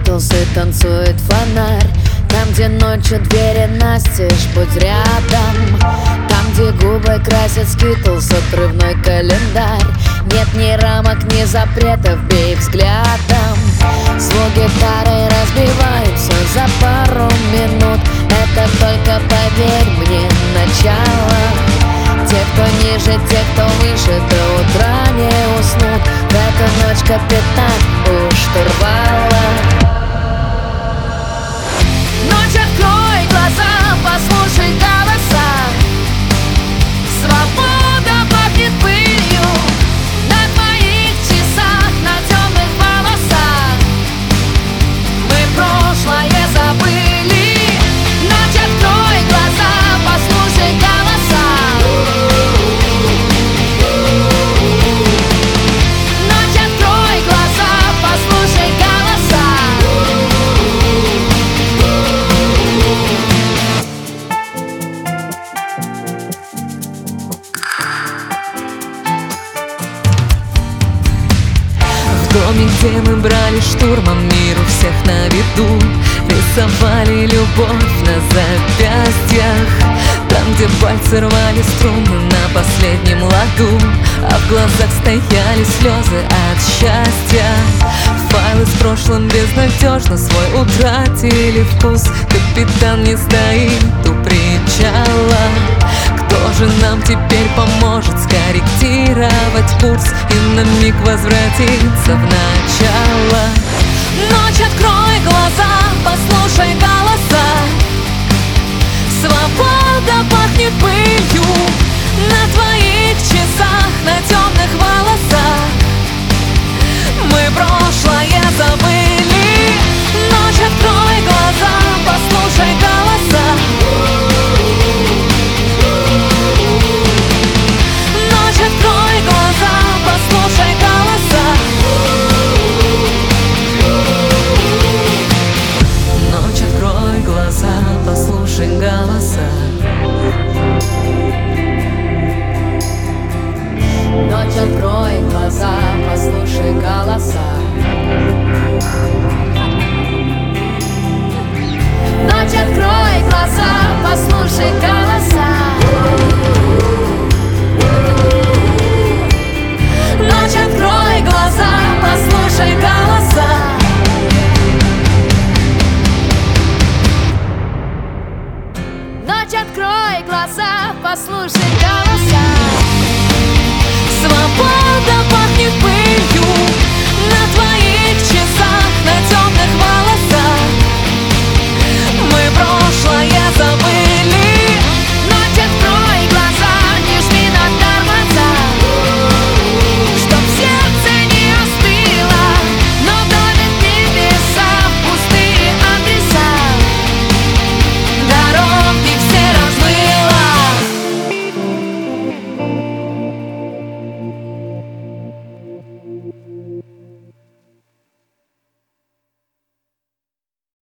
Битлз и танцует фонарь. Там, где ночью двери настежь, будь рядом. Там, где губы красят скитлс, отрывной календарь. Нет ни рамок, ни запретов, бей взглядом. Звук гитары разбивается за пару минут. Это только, поверь мне, начало. Те, кто ниже, те, кто выше, до утра не уснут. В эту ночь капитан у штурвала. Ночь, открой глаза, послушай голоса. Свобода пахнет пылью на твоих часах, на темных волосах. Мы прошлое забыли. Ночь, открой глаза, послушай голоса. Ночь, открой глаза, послушай голоса. В доме, где мы брали штурмом мир у всех на виду, рисовали любовь на запястьях. Там, где пальцы рвали струны на последнем ладу, а в глазах стояли слезы от счастья. Файлы с прошлым безнадежно свой утратили вкус. Капитан не стоит у причала. Кто же нам теперь поможет скорректировать курс и на миг возвратиться в начало? Ночь, открой глаза, послушай голоса. Свобода пахнет пылью на твоих часах, на темных волосах. Мы прошлое забыли. Ночь, открой глаза, послушай голоса. Ночь, открой глаза, послушай голоса. Ночь, открой глаза, послушай голоса. Ночь, открой глаза, послушай голоса. Ночь, открой глаза, послушай голоса. Ночь, открой глаза, послушай голоса. Ночь, открой глаза, послушай голоса.